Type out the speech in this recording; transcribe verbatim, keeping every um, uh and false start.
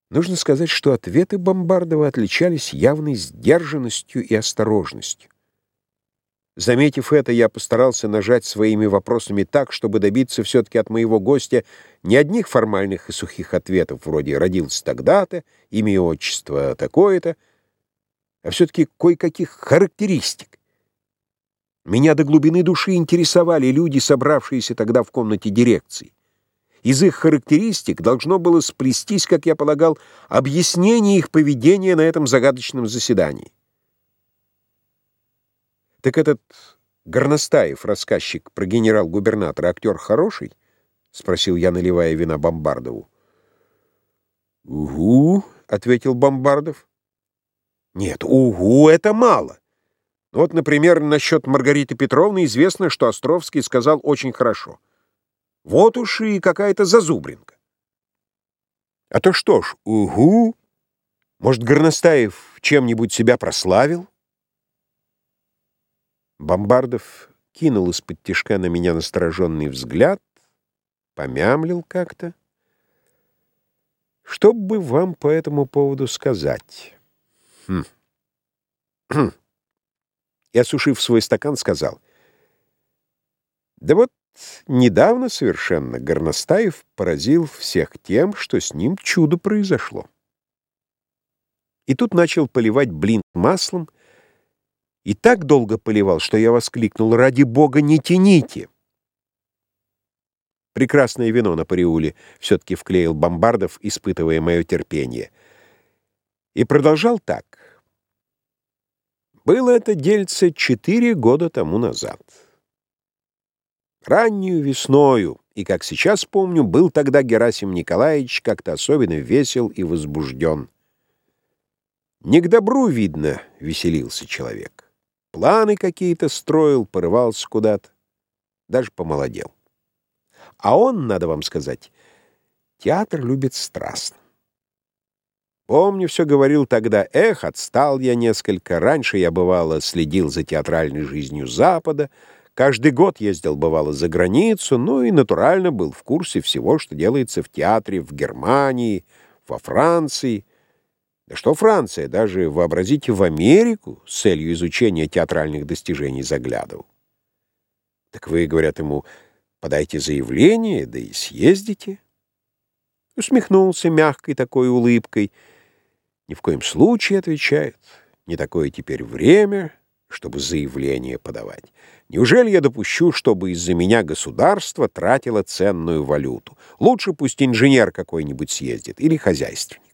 Нужно сказать, что ответы Бомбардова отличались явной сдержанностью и осторожностью. Заметив это, я постарался нажать своими вопросами так, чтобы добиться все-таки от моего гостя не одних формальных и сухих ответов, вроде «родился тогда-то», «имя и отчество такое-то», а все-таки кое-каких характеристик. Меня до глубины души интересовали люди, собравшиеся тогда в комнате дирекции. Из их характеристик должно было сплестись, как я полагал, объяснение их поведения на этом загадочном заседании. «Так этот Горностаев, рассказчик про генерал-губернатора, актер хороший?» — спросил я, наливая вина Бомбардову. «Угу», — ответил Бомбардов. «Нет, угу — это мало. Вот, например, насчет Маргариты Петровны известно, что Островский сказал очень хорошо. Вот уж и какая-то зазубринка. А то что ж, угу, может, Горностаев чем-нибудь себя прославил?» Бомбардов кинул из-под тишка на меня настороженный взгляд, помямлил как-то. «Что бы вам по этому поводу сказать?» Хм. Хм. И, осушив свой стакан, сказал: «Да вот недавно совершенно Горностаев поразил всех тем, что с ним чудо произошло». И тут начал поливать блин маслом, и так долго поливал, что я воскликнул: «Ради бога, не тяните!» «Прекрасное вино на Париуле», — все-таки вклеил Бомбардов, испытывая мое терпение. И продолжал так. Было это дельце четыре года тому назад. Раннюю весною, и, как сейчас помню, был тогда Герасим Николаевич как-то особенно весел и возбужден. Не к добру, видно, веселился человек. Планы какие-то строил, порывался куда-то, даже помолодел. А он, надо вам сказать, театр любит страстно. Помню, все говорил тогда: эх, отстал я несколько, раньше я, бывало, следил за театральной жизнью Запада, каждый год ездил, бывало, за границу, ну и, натурально, был в курсе всего, что делается в театре в Германии, во Франции. Да что Франция, даже, вообразите, в Америку с целью изучения театральных достижений заглядывал. Так вы, говорят ему, подайте заявление, да и съездите. Усмехнулся мягкой такой улыбкой. Ни в коем случае, отвечает, не такое теперь время, чтобы заявление подавать. Неужели я допущу, чтобы из-за меня государство тратило ценную валюту? Лучше пусть инженер какой-нибудь съездит или хозяйственник.